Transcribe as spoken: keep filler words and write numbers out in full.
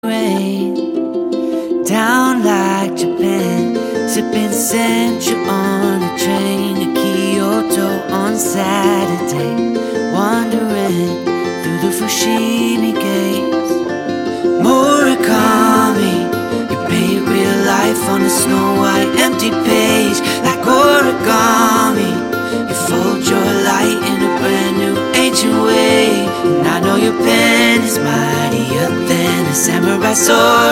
rain down like Japan, sipping sencha on a train to Kyoto on Saturday, wandering through the Fushimi gates. Murakami, you paint real life on a snow-white empty page like origami. You fold your light in a brand new ancient way, and I know your pen is mightier than a samurai sword.